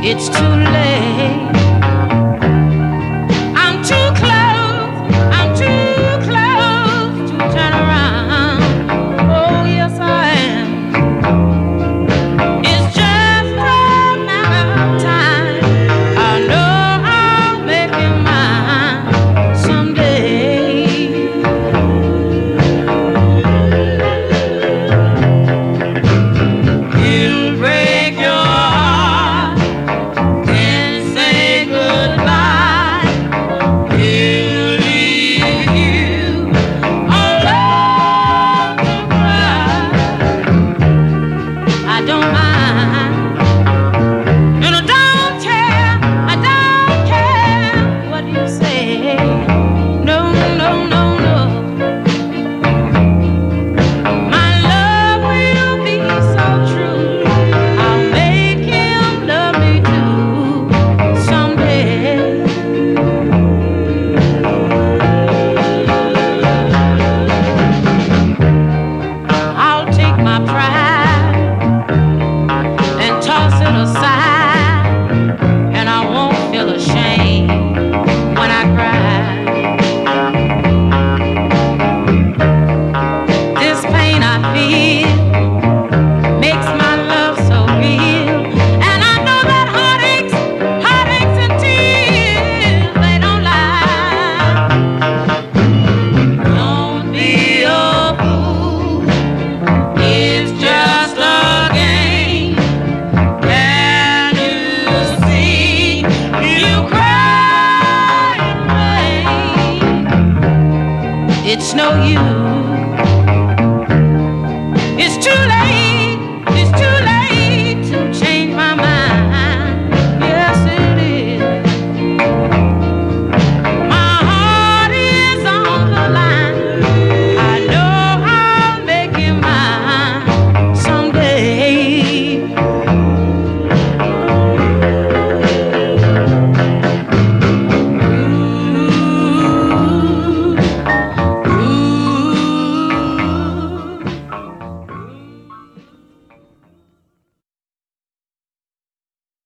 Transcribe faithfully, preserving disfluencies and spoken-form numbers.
It's too late. I'm too close. I'm too close to turn around. Oh, yes, I am. It's just a matter of time. I know I'll make you mine someday. It'll break your heart and say goodbye. It'll leave you alone to cry. I don't mind, and I don't care. I don't care what you say. No, no, no, no. My love will be so true. I'll make him love me too someday. I'll take my pride and toss it aside, and I won't feel ashamed when I cry. This pain I feel makes my love so real, and I know that heartaches, heartaches and tears, they don't lie. Don't be a fool. It's just a game. Can you see? You cry in vain. It's no use.